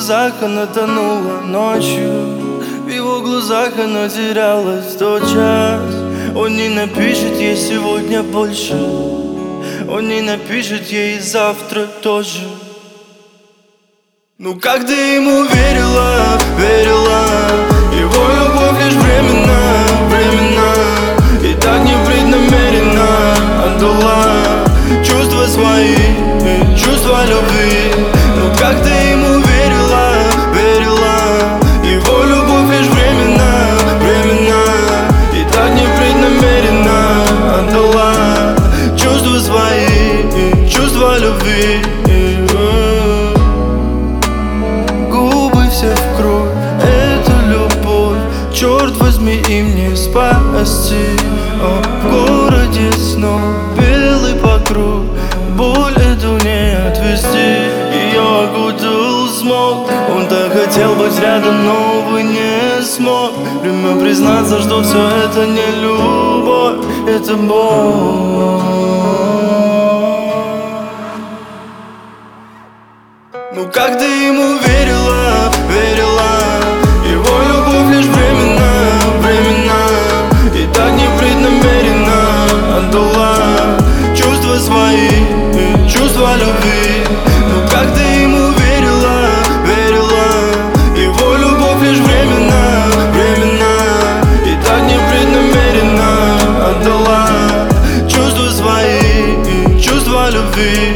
глазах она тонула ночью, в его глазах она терялась тот час. Он не напишет ей сегодня больше, он не напишет ей завтра тоже. Ну как ты ему верила, верила? Его любовь лишь временно, временно, и так непреднамеренно отдала чувства свои, чувства любви. Ну как ты ему верила, верила? Его любовь лишь временно, временно, и так непреднамеренно отдала чувства свои, чувства любви. Все в кровь, это любовь, черт возьми, им не спасти. В городе снов белый покров, боль эту не отвести. Ее окутал смог, он так хотел быть рядом, но увы не смог. Время признаться, что все это не любовь, это боль. Ну как ты ему верила, верила? Его любовь лишь временно, временно, и так непреднамеренно отдала чувства свои, чувства любви. Ну как ты ему верила, верила? Его любовь лишь временно, временно, и так непреднамеренно отдала чувства свои, чувства любви.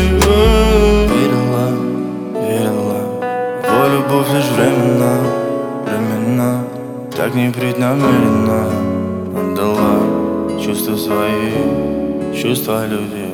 Любовь лишь временно, временно, так непреднамеренно отдала чувства свои, чувства любви.